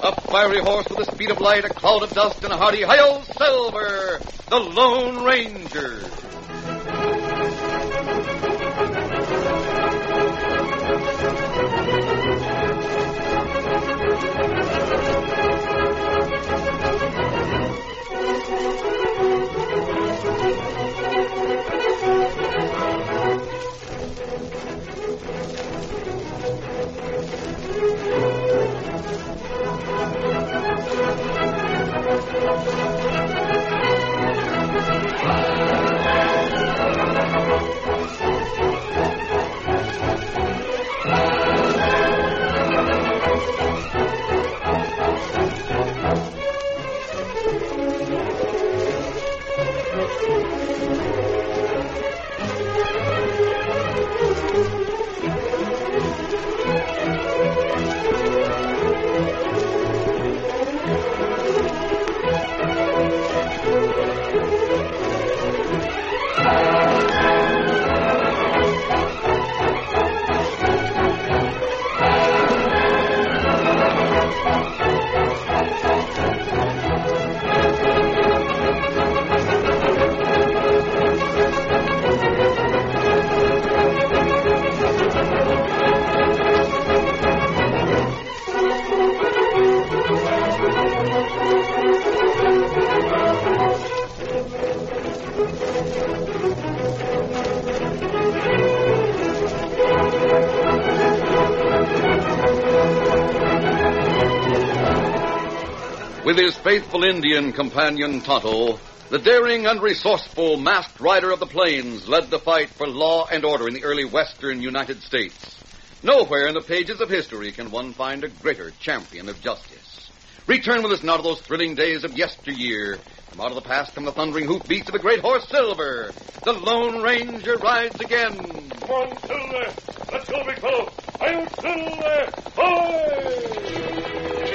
A fiery horse with the speed of light, a cloud of dust, and a hearty "Hi-yo, Silver!" The Lone Ranger. With his faithful Indian companion Tonto, the daring and resourceful masked rider of the plains led the fight for law and order in the early western United States. Nowhere in the pages of history can one find a greater champion of justice. Return with us now to those thrilling days of yesteryear. From out of the past come the thundering hoofbeats of the great horse Silver. The Lone Ranger rides again. Come on, Silver. Let's go, big fellow. Hi-yo, Silver. Hi!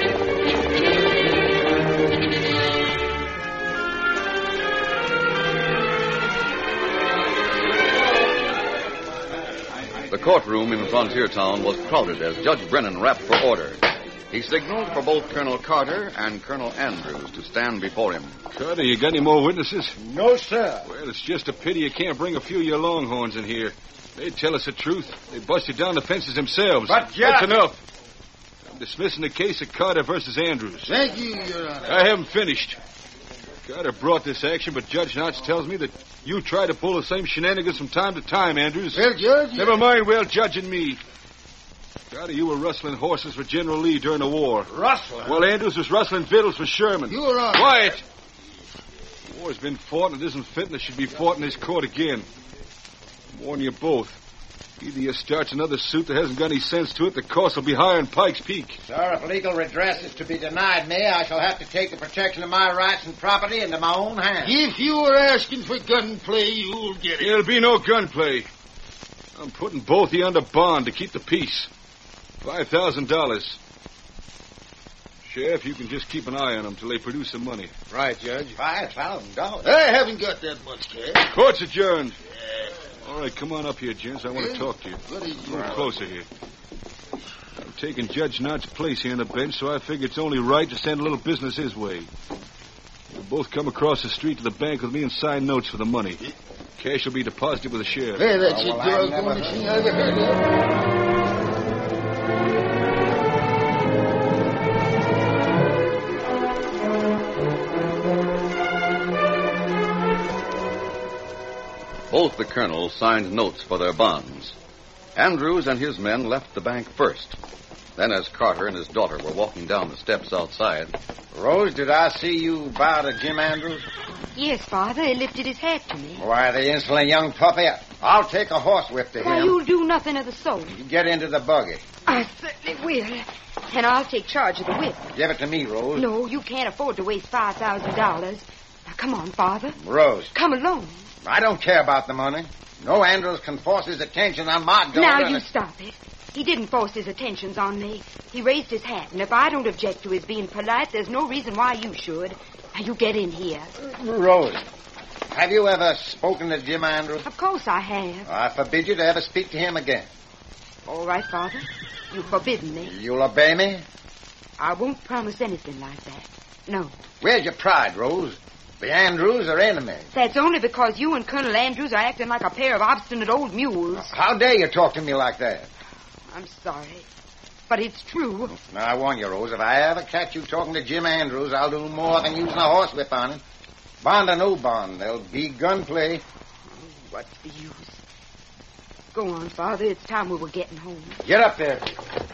The courtroom in Frontier Town was crowded as Judge Brennan rapped for order. He signaled for both Colonel Carter and Colonel Andrews to stand before him. Carter, you got any more witnesses? No, sir. Well, it's just a pity you can't bring a few of your longhorns in here. They'd tell us the truth. They busted down the fences themselves. But, Judge... That's enough. I'm dismissing the case of Carter versus Andrews. Thank you, Your Honor. I haven't finished. Carter brought this action, but Judge Notch tells me that you try to pull the same shenanigans from time to time, Andrews. Well, Judge... Never mind well judging me. Carter, you were rustling horses for General Lee during the war. Rustling? Well, Andrews was rustling victuals for Sherman. Your Honor... Quiet! The war's been fought, and it isn't fitting it should be fought in this court again. I'm warning you both. Either you starts another suit that hasn't got any sense to it, the cost will be higher in Pikes Peak. Sir, if legal redress is to be denied me, I shall have to take the protection of my rights and property into my own hands. If you were asking for gunplay, you'll get it. There'll be no gunplay. I'm putting both of you under bond to keep the peace. $5,000. Sheriff, you can just keep an eye on them till they produce the money. Right, Judge. $5,000? I haven't got that much cash. Court's adjourned. All right, come on up here, gents. I want to talk to you. What is A little closer here. I'm taking Judge Nott's place here on the bench, so I figure it's only right to send a little business his way. We'll both come across the street to the bank with me and sign notes for the money. Cash will be deposited with the sheriff. Hey, that's it, doggone thing I ever heard of. Both the colonels signed notes for their bonds. Andrews and his men left the bank first. Then, as Carter and his daughter were walking down the steps outside... Rose, did I see you bow to Jim Andrews? Yes, Father. He lifted his hat to me. Why, the insolent young puppy. I'll take a horsewhip to Why, him. you'll do nothing of the sort. You get into the buggy. I certainly will. And I'll take charge of the whip. Give it to me, Rose. No, you can't afford to waste $5,000. Now, come on, Father. Rose. Come along. I don't care about the money. No Andrews can force his attention on my daughter. Now, you stop it. He didn't force his attentions on me. He raised his hat, and if I don't object to his being polite, there's no reason why you should. Now, you get in here. Rose, have you ever spoken to Jim Andrews? Of course I have. I forbid you to ever speak to him again. All right, Father. You've forbidden me. You'll obey me? I won't promise anything like that. No. Where's your pride, Rose? The Andrews are enemies. That's only because you and Colonel Andrews are acting like a pair of obstinate old mules. How dare you talk to me like that? I'm sorry, but it's true. Now, I warn you, Rose, if I ever catch you talking to Jim Andrews, I'll do more than using a horsewhip on him. Bond or no bond, there'll be gunplay. What's the use? Go on, Father. It's time we were getting home. Get up there.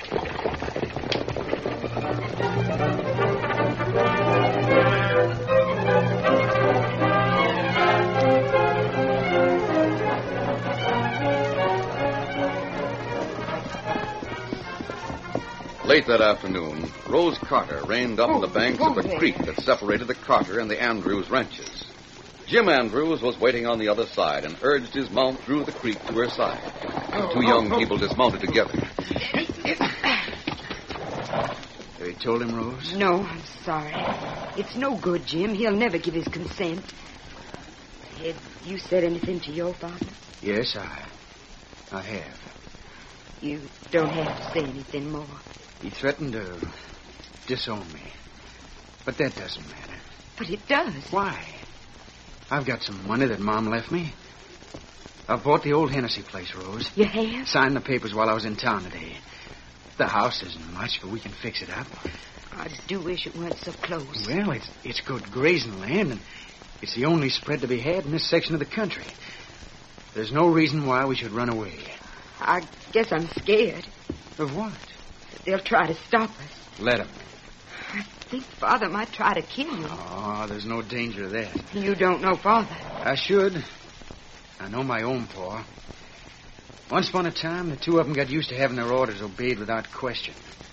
Late that afternoon, Rose Carter reined up on the banks of the creek that separated the Carter and the Andrews ranches. Jim Andrews was waiting on the other side and urged his mount through the creek to her side. The two young people dismounted together. Have you told him, Rose? No, I'm sorry. It's no good, Jim. He'll never give his consent. Had you said anything to your father? Yes, I have. You don't have to say anything more. He threatened to disown me. But that doesn't matter. But it does. Why? I've got some money that Mom left me. I've bought the old Hennessy place, Rose. You have? Signed the papers while I was in town today. The house isn't much, but we can fix it up. I do wish it weren't so close. Well, it's good grazing land, and it's the only spread to be had in this section of the country. There's no reason why we should run away. I guess I'm scared. Of what? They'll try to stop us. Let them. I think Father might try to kill you. Oh, there's no danger of that. You don't know Father. I should. I know my own paw. Once upon a time, the two of them got used to having their orders obeyed without question.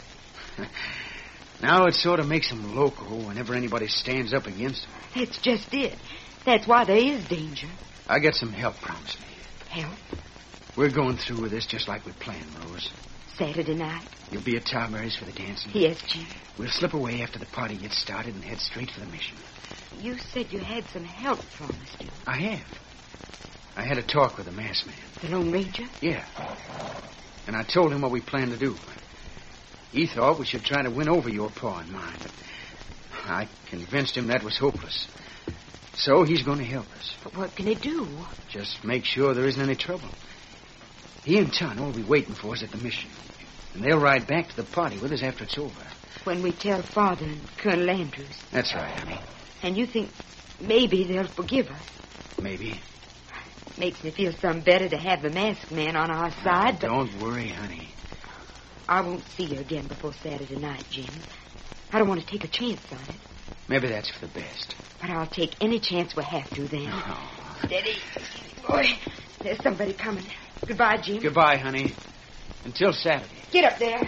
Now it sort of makes them loco whenever anybody stands up against them. That's just it. That's why there is danger. I got some help promised me. Help? We're going through with this just like we planned, Rose. Saturday night? You'll be at Tarberry's for the dancing? Yes, Jim. We'll slip away after the party gets started and head straight for the mission. You said you had some help promised you. I have. I had a talk with the masked man. The Lone Ranger? Yeah. And I told him what we planned to do. He thought we should try to win over your pa and mine, but I convinced him that was hopeless. So he's going to help us. But what can he do? Just make sure there isn't any trouble. He and Tonto will be waiting for us at the mission. And they'll ride back to the party with us after it's over. When we tell Father and Colonel Andrews. That's right, honey. And you think maybe they'll forgive us? Maybe. Makes me feel some better to have the masked man on our side, but... Don't worry, honey. I won't see you again before Saturday night, Jim. I don't want to take a chance on it. Maybe that's for the best. But I'll take any chance we have to then. Oh. Steady. Boy, there's somebody coming. Goodbye, Jim. Goodbye, honey. Until Saturday. Get up there.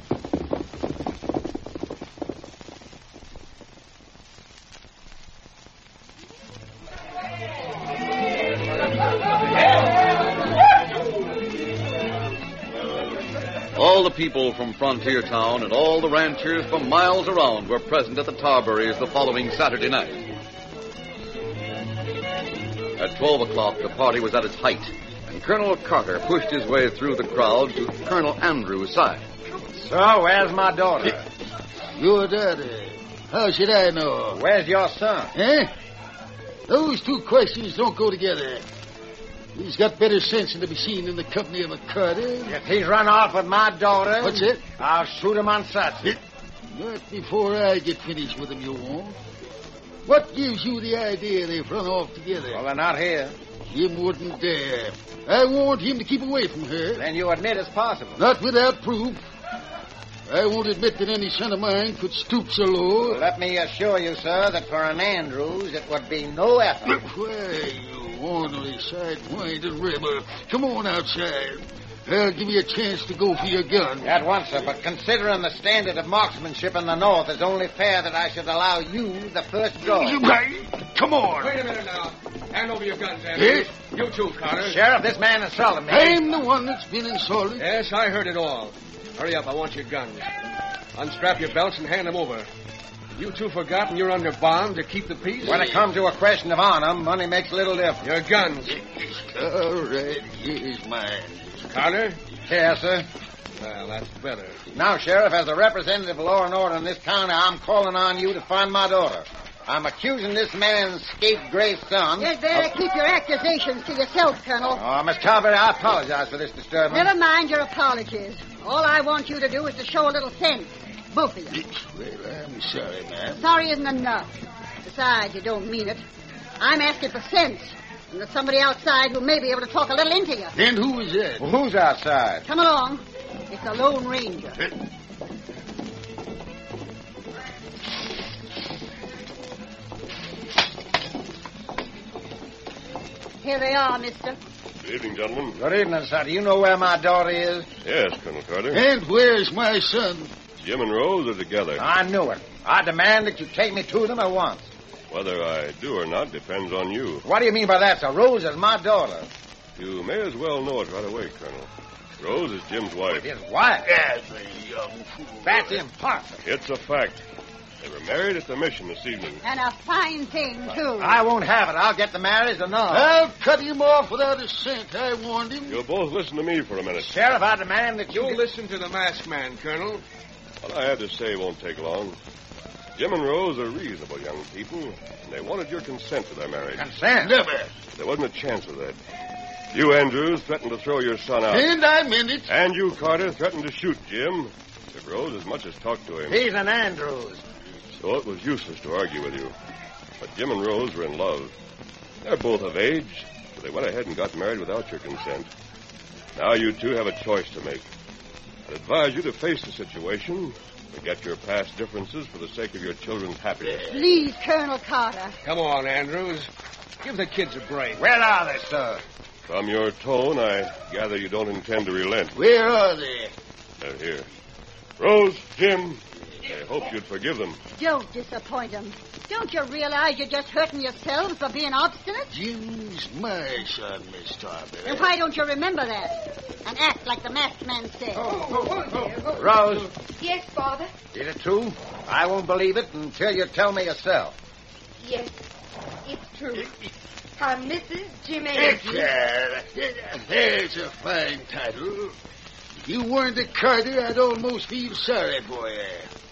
All the people from Frontier Town and all the ranchers for miles around were present at the Tarberrys the following Saturday night. At 12 o'clock, the party was at its height, and Colonel Carter pushed his way through the crowd to Colonel Andrews' side. So, where's my daughter? Your daddy. How should I know? Where's your son? Eh? Those two questions don't go together. He's got better sense than to be seen in the company of a Carter. If he's run off with my daughter... What's it? I'll shoot him on sight. Not before I get finished with him, you won't. What gives you the idea they've run off together? Well, they're not here. Jim wouldn't dare. I warned him to keep away from her. Then you admit it's possible. Not without proof. I won't admit that any son of mine could stoop so low. Well, let me assure you, sir, that for an Andrews, it would be no effort. Why, you ornery side-winded rebel. Come on outside. I'll give you a chance to go for your gun. At once, sir, but considering the standard of marksmanship in the North, it's only fair that I should allow you the first draw. Come on. Wait a minute now. Hand over your guns, Andrews. Yes? You too, Carter. Sheriff, this man insulted me. I'm the one that's been insulted. Yes, I heard it all. Hurry up, I want your guns. Unstrap your belts and hand them over. You two forgotten you're under bond to keep the peace? When it comes to a question of honor, money makes little difference. Your guns. All right, here's mine. Carter? Yes, sir. Well, that's better. Now, Sheriff, as a representative of law and order in this county, I'm calling on you to find my daughter. I'm accusing this man's scapegrace son. You'd better keep your accusations to yourself, Colonel. Oh, Miss Carberry, I apologize for this disturbance. Never mind your apologies. All I want you to do is to show a little sense. Both of you. Well, I'm sorry, ma'am. Sorry isn't enough. Besides, you don't mean it. I'm asking for sense. And there's somebody outside who may be able to talk a little into you. And who is that? Well, who's outside? Come along. It's the Lone Ranger. Here they are, mister. Good evening, gentlemen. Good evening, sir. Do you know where my daughter is? Yes, Colonel Carter. And where's my son? Jim and Rose are together. I knew it. I demand that you take me to them at once. Whether I do or not depends on you. What do you mean by that, sir? Rose is my daughter. You may as well know it right away, Colonel. Rose is Jim's wife. His wife? That's a young fool. That's impossible. It's a fact. They were married at the mission this evening. And a fine thing, too. I won't have it. I'll get the marriage or not. I'll cut him off without a cent. I warned him. You'll both listen to me for a minute. Sheriff, I demand that You listen to the masked man, Colonel. What I have to say won't take long. Jim and Rose are reasonable young people, and they wanted your consent to their marriage. Consent? Never. There wasn't a chance of that. You, Andrews, threatened to throw your son out. And I meant it. And you, Carter, threatened to shoot Jim if Rose as much as talked to him. He's an Andrews. So it was useless to argue with you. But Jim and Rose were in love. They're both of age, so they went ahead and got married without your consent. Now you two have a choice to make. I'd advise you to face the situation, forget your past differences for the sake of your children's happiness. Please, Colonel Carter. Come on, Andrews. Give the kids a break. Where are they, sir? From your tone, I gather you don't intend to relent. Where are they? They're here. Rose, Jim, I hope you'd forgive them. Don't disappoint them. Don't you realize you're just hurting yourselves for being obstinate? Jim's my son, Miss Tarver. And why don't you remember that? And act like the masked man said. Rose, Yes, Father. is it true? I won't believe it until you tell me yourself. Yes, it's true. I'm Mrs. Jim Andrews. There's a fine title. If you weren't a Carter, I'd almost feel sorry for you.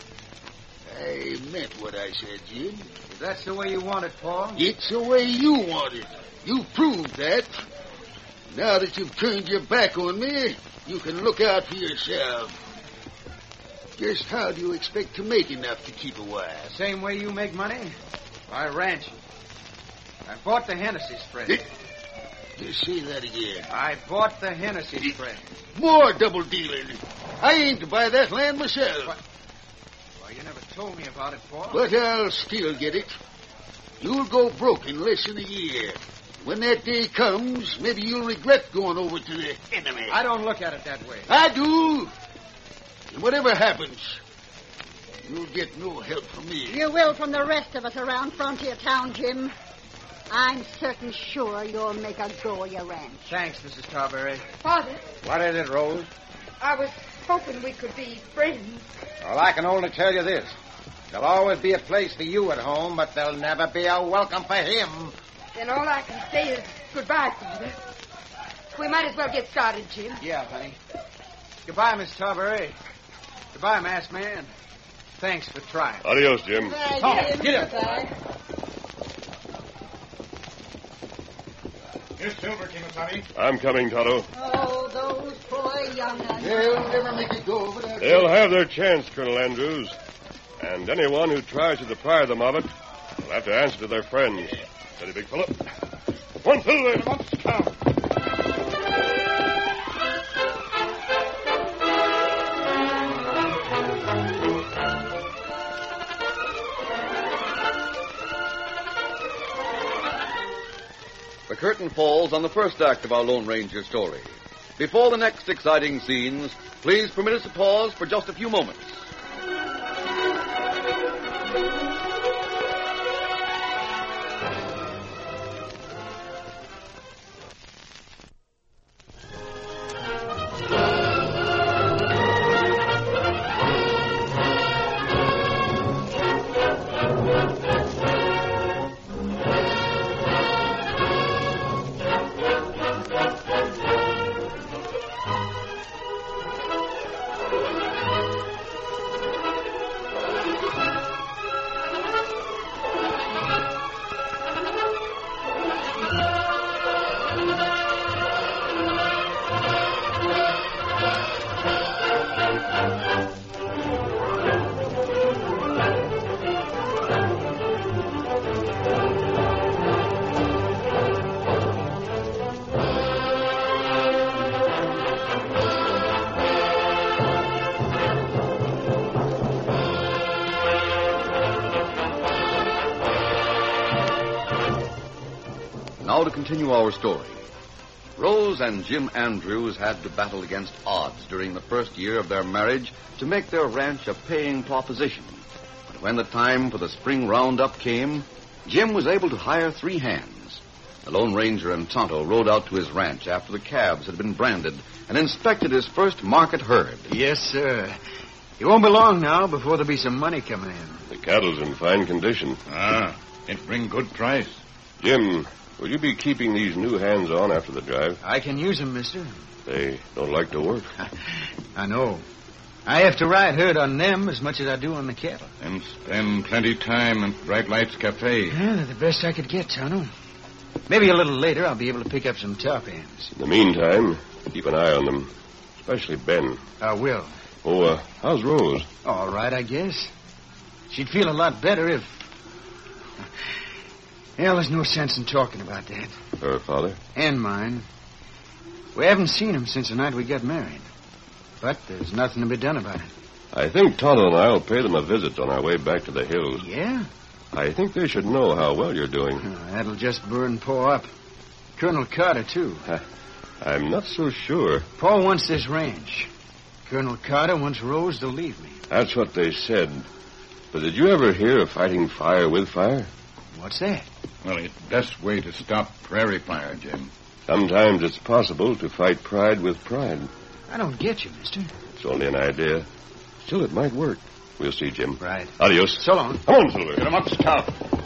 I meant what I said, Jim. If that's the way you want it, Paul. It's the way you want it. You proved that. Now that you've turned your back on me, you can look out for yourself. Just how do you expect to make enough to keep a wife? Same way you make money? By ranching. I bought the Hennessy spread. Just say that again. I bought the Hennessy spread. More double dealing. I aim to buy that land myself. Well, you never told me about it, Paul. But I'll still get it. You'll go broke in less than a year. When that day comes, maybe you'll regret going over to the enemy. I don't look at it that way. I do. And whatever happens, you'll get no help from me. You will from the rest of us around Frontier Town, Jim. I'm certain sure you'll make a go of your ranch. Thanks, Mrs. Tarberry. Father, What is it, Rose? I was hoping we could be friends. Well, I can only tell you this. There'll always be a place for you at home, but there'll never be a welcome for him. Then all I can say is goodbye, Father. We might as well get started, Jim. Yeah, honey. Goodbye, Miss Tarberry. Goodbye, masked man. Thanks for trying. Adios, Jim. Bye, Jim. get him. Goodbye. Here's Silver, Kimasabi. I'm coming, Tonto. Oh, those poor young uns. They'll never make it go without... They'll have their chance, Colonel Andrews. And anyone who tries to deprive them of it will have to answer to their friends. Steady, big fella. One, Silver. Monster count. The curtain falls on the first act of our Lone Ranger story. Before the next exciting scenes, please permit us to pause for just a few moments. Now to continue our story. Rose and Jim Andrews had to battle against odds during the first year of their marriage to make their ranch a paying proposition. But when the time for the spring roundup came, Jim was able to hire 3 hands. The Lone Ranger and Tonto rode out to his ranch after the calves had been branded and inspected his first market herd. Yes, sir. It won't be long now before there'll be some money coming in. The cattle's in fine condition. It bring good price. Jim, will you be keeping these new hands on after the drive? I can use them, mister. They don't like to work. I know. I have to ride herd on them as much as I do on the cattle. And spend plenty time at Bright Lights Cafe. Yeah, they're the best I could get, Tonto. Maybe a little later I'll be able to pick up some top hands. In the meantime, keep an eye on them, especially Ben. I will. Oh, how's Rose? All right, I guess. She'd feel a lot better if... Well, there's no sense in talking about that. Her father? And mine. We haven't seen him since the night we got married. But there's nothing to be done about it. I think Tonto and I will pay them a visit on our way back to the hills. Yeah? I think they should know how well you're doing. That'll just burn Paul up. Colonel Carter, too. I'm not so sure. Paul wants this ranch. Colonel Carter wants Rose to leave me. That's what they said. But did you ever hear of fighting fire with fire? What's that? Well, it's the best way to stop prairie fire, Jim. Sometimes it's possible to fight pride with pride. I don't get you, mister. It's only an idea. Still, it might work. We'll see, Jim. Right. Adios. So long. Come on, Silver. Get him up, Scout.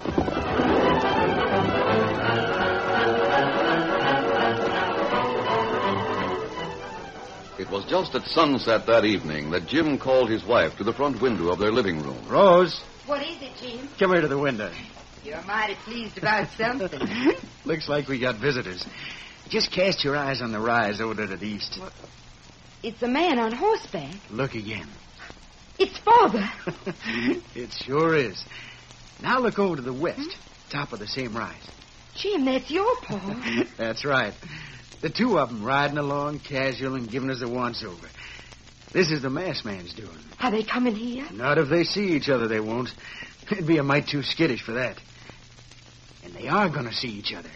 It was just at sunset that evening that Jim called his wife to the front window of their living room. Rose, What is it, Jim? come here to the window. You're mighty pleased about something. Looks like we got visitors. Just cast your eyes on the rise over to the east. It's a man on horseback. Look again. It's Father. It sure is. Now look over to the west, top of the same rise. Jim, that's your paw. That's right. The two of them riding along casual and giving us a once-over. This is the masked man's doing. Are they coming here? Not if they see each other, they won't. It'd be a mite too skittish for that. And they are going to see each other.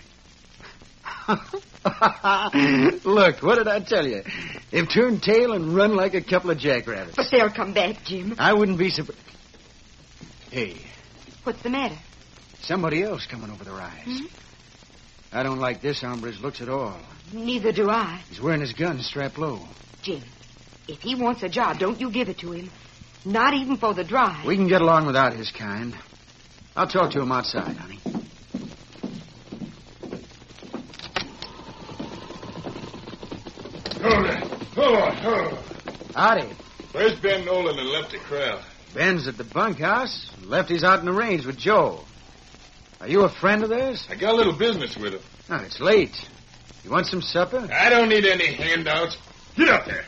Look, what did I tell you? They've turned tail and run like a couple of jackrabbits. But they'll come back, Jim. I wouldn't be surprised. Hey, What's the matter? somebody else coming over the rise. I don't like this hombre's looks at all. Neither do I. He's wearing his gun strapped low. Jim, if he wants a job, don't you give it to him. Not even for the drive. We can get along without his kind. I'll talk to him outside, honey. Hold on. Howdy. Where's Ben Nolan and Lefty Crowell? Ben's at the bunkhouse. Lefty's out in the range with Joe. Are you a friend of theirs? I got a little business with him. No, it's late. You want some supper? I don't need any handouts. Get up there.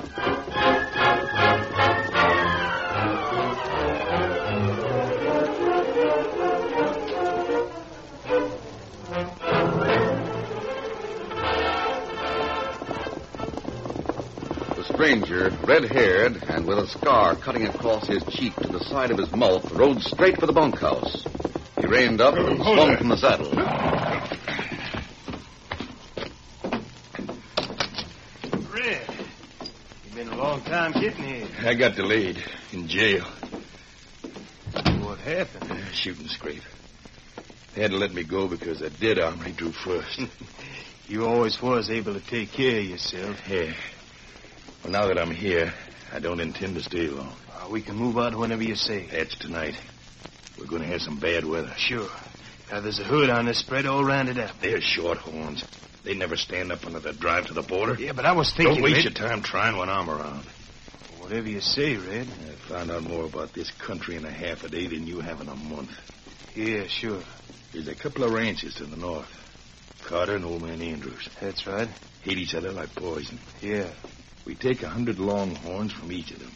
The stranger, red-haired and with a scar cutting across his cheek to the side of his mouth, rode straight for the bunkhouse. He reined up and swung from the saddle. Red, you've been a long time getting here. I got delayed in jail. What happened? Shooting scrape. They had to let me go because that dead armory drew first. You always was able to take care of yourself. Yeah. Well, now that I'm here, I don't intend to stay long. We can move out whenever you say. That's tonight. We're going to have some bad weather. Sure. Now, there's a hood on this spread all rounded up. They're shorthorns. They never stand up under the drive to the border. Yeah, but I was thinking... Don't waste Red... your time trying when I'm around. Whatever you say, Red. I found out more about this country in a half a day than you have in a month. Yeah, sure. There's a couple of ranches to the north. Carter and Old Man Andrews. That's right. Hate each other like poison. Yeah. We take 100 longhorns from each of them.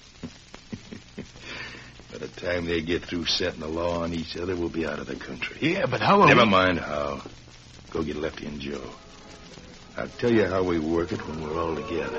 By the time they get through setting the law on each other, we'll be out of the country. Yeah, but how are Never mind how. Go get Lefty and Joe. I'll tell you how we work it when we're all together.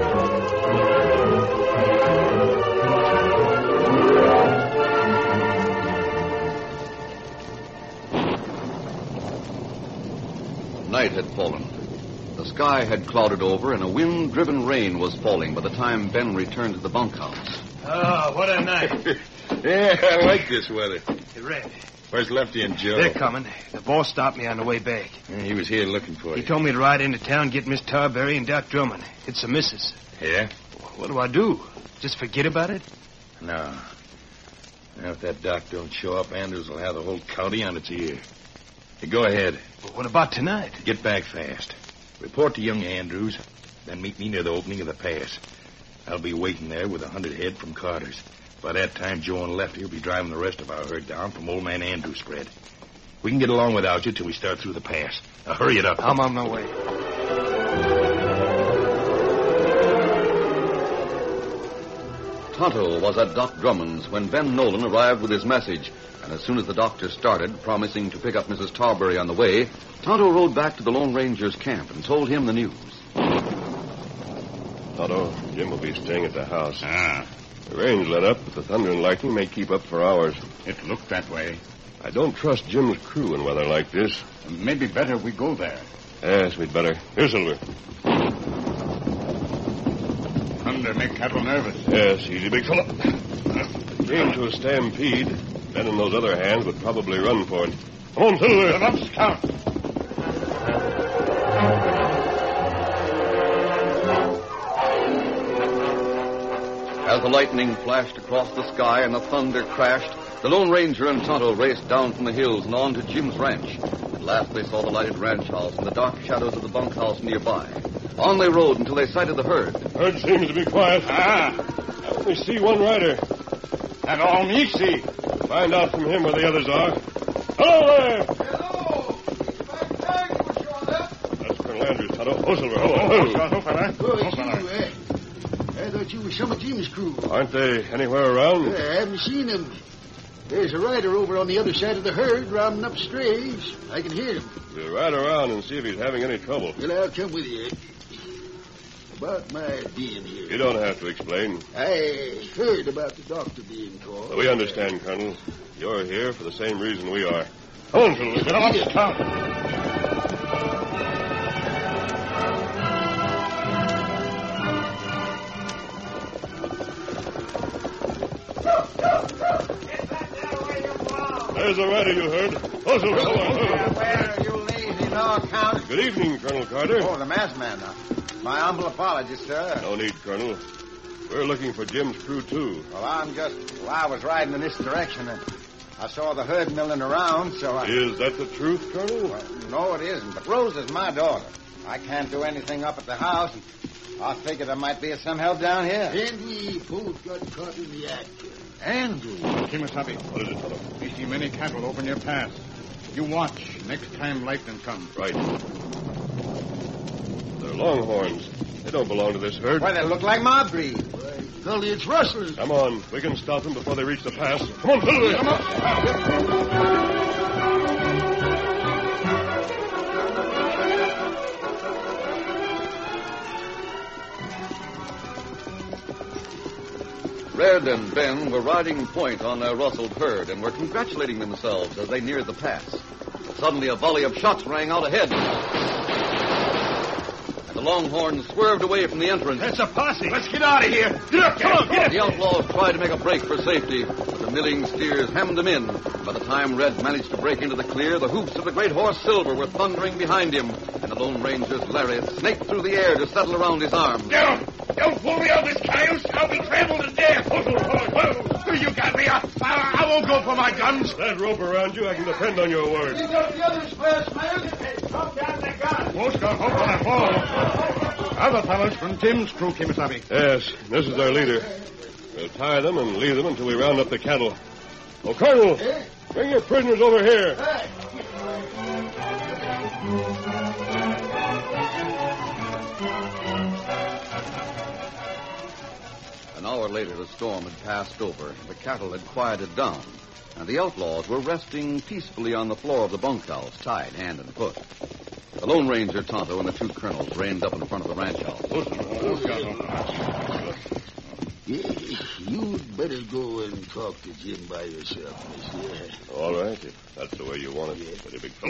Night had fallen. The sky had clouded over, and a wind-driven rain was falling by the time Ben returned to the bunkhouse. Oh, what a night. Yeah, I like this weather. Hey, Red. Where's Lefty and Joe? They're coming. The boss stopped me on the way back. Yeah, he was here looking for He you. told me to ride into town, get Miss Tarberry and Doc Drummond. It's the missus. Yeah? What do I do? Just forget about it? No. Now, if that doc don't show up, Andrews will have the whole county on its ear. Hey, go ahead. But what about tonight? Get back fast. Report to young Andrews, then meet me near the opening of the pass. I'll be waiting there with 100 head from Carter's. By that time, Joe and Lefty will be driving the rest of our herd down from Old Man Andrews' spread. We can get along without you till we start through the pass. Now, hurry it up. I'm on my way. Tonto was at Doc Drummond's when Ben Nolan arrived with his message, and as soon as the doctor started, promising to pick up Mrs. Tarberry on the way, Tonto rode back to the Lone Ranger's camp and told him the news. Tonto, Jim will be staying at the house. Ah, The rain's let up, but the thunder and lightning may keep up for hours. it looked that way. I don't trust Jim's crew in weather like this. Maybe better we go there. Yes, we'd better. Here, Silver. Thunder make cattle nervous. Yes, easy, big fellow. If it came to a stampede, Ben and those other hands would probably run for it. Come on, Silver. Come up, Scout. As the lightning flashed across the sky and the thunder crashed, the Lone Ranger and Tonto raced down from the hills and on to Jim's ranch. At last they saw the lighted ranch house and the dark shadows of the bunkhouse nearby. On they rode until they sighted the herd. Herd seems to be quiet. Ah, I only see one rider. that all me see. Find out from him where the others are. Hello there! Hello! That's Colonel Andrews, Tonto. Oh, Silver. Oh, fella. Oh, it's you, eh? I thought you were some of Jim's crew. Aren't they anywhere around? I haven't seen them. There's a rider over on the other side of the herd rounding up strays. I can hear him. We'll ride around and see if he's having any trouble. Well, I'll come with you. About my being here. You don't have to explain. I heard about the doctor being called. We understand, Colonel. You're here for the same reason we are. Come on, Silver. Get up, Scout. There's a rider you heard. Oh, Silver. Come on. Where are you lazy dog count? Good evening, Colonel Carter. Oh, the masked man now. My humble apologies, sir. No need, Colonel. We're looking for Jim's crew, too. Well, I was riding in this direction, and I saw the herd milling around, so I... Is that the truth, Colonel? Well, no, it isn't, but Rose is my daughter. I can't do anything up at the house, and I figured there might be some help down here. And we both got caught in the act. Andrew. Kimasabi. What is it, Tonto? We see many cattle over near pass. You watch next time lightning comes. Right. They're longhorns. They don't belong to this herd. Why, they look like my breed. Why, Gully, it's rustlers. Come on. We can stop them before they reach the pass. Come on, Silver. Come on. Red and Ben were riding point on their rustled herd and were congratulating themselves as they neared the pass. But suddenly a volley of shots rang out ahead. And the Longhorns swerved away from the entrance. That's a posse. Let's get out of here. Get up, come on, get up. The outlaws tried to make a break for safety, but the milling steers hemmed them in. By the time Red managed to break into the clear, the hoofs of the great horse Silver were thundering behind him, and the Lone Ranger's lariat snaked through the air to settle around his arm. Don't pull me out this cayuse. I'll be trampled to death. You got me. I won't go for my guns. That rope around you, I can depend on your word. You got the others first, man. Drop down the gun. Most got hope when I fall. Other fellows from Jim's crew, Kimasabi. Yes, this is our leader. We'll tie them and leave them until we round up the cattle. Oh, Colonel, bring your prisoners over here. An hour later, the storm had passed over, the cattle had quieted down, and the outlaws were resting peacefully on the floor of the bunkhouse, tied hand and foot. The Lone Ranger, Tonto, and the two colonels reined up in front of the ranch house. You'd better go and talk to Jim by yourself, mister. All right, if that's the way you want it. Yeah. Steady, big fella.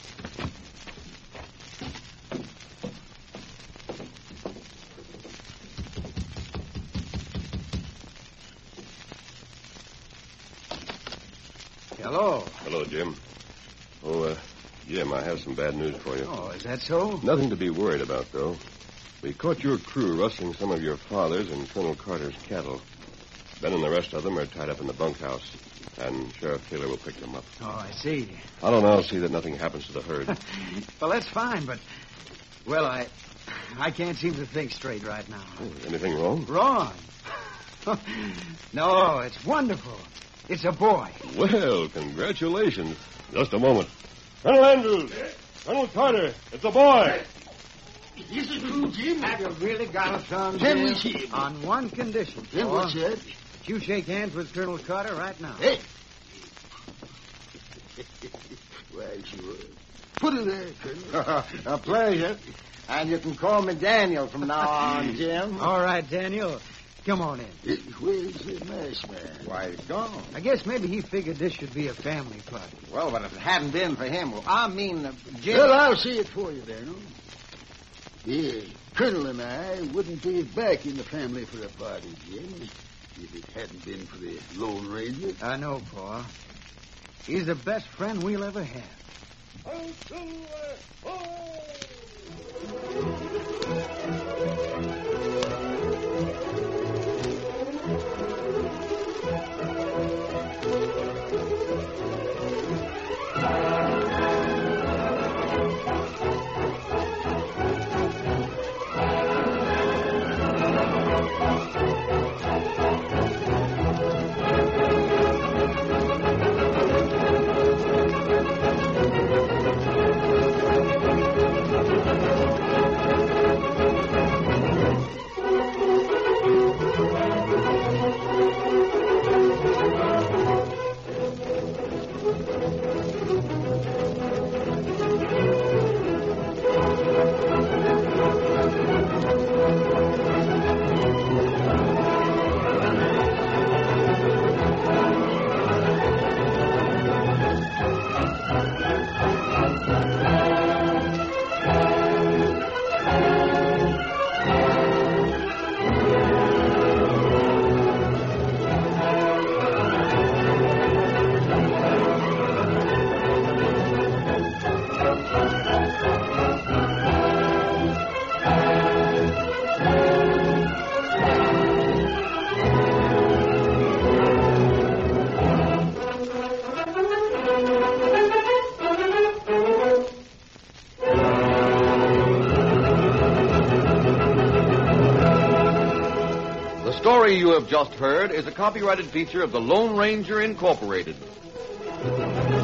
Hello. Hello, Jim. Oh, Jim, I have some bad news for you. Oh, is that so? Nothing to be worried about, though. We caught your crew rustling some of your father's and Colonel Carter's cattle. Ben and the rest of them are tied up in the bunkhouse, and Sheriff Taylor will pick them up. Oh, I see. I don't know. I'll see that nothing happens to the herd. Well, that's fine, but... Well, I can't seem to think straight right now. Oh, anything wrong? Wrong? No, it's wonderful. It's a boy. Well, congratulations. Just a moment. Colonel Andrews! Colonel Carter! It's a boy! Is it true, Jim? Have you really got a son, Then we see him. On one condition. Then what's that? You shake hands with Colonel Carter right now. Hey! Why, sure. Put it there, Colonel. A pleasure. And you can call me Daniel from now on, Jim. All right, Daniel. Come on in. Where's the masked man? Why, he's gone. I guess maybe he figured this should be a family party. Well, but if it hadn't been for him, Jim... Well, I'll see it for you, Daniel. Yeah, Colonel and I wouldn't be back in the family for a party, Jim, if it hadn't been for the Lone Ranger. I know, Pa. He's the best friend we'll ever have. The story you have just heard is a copyrighted feature of the Lone Ranger Incorporated.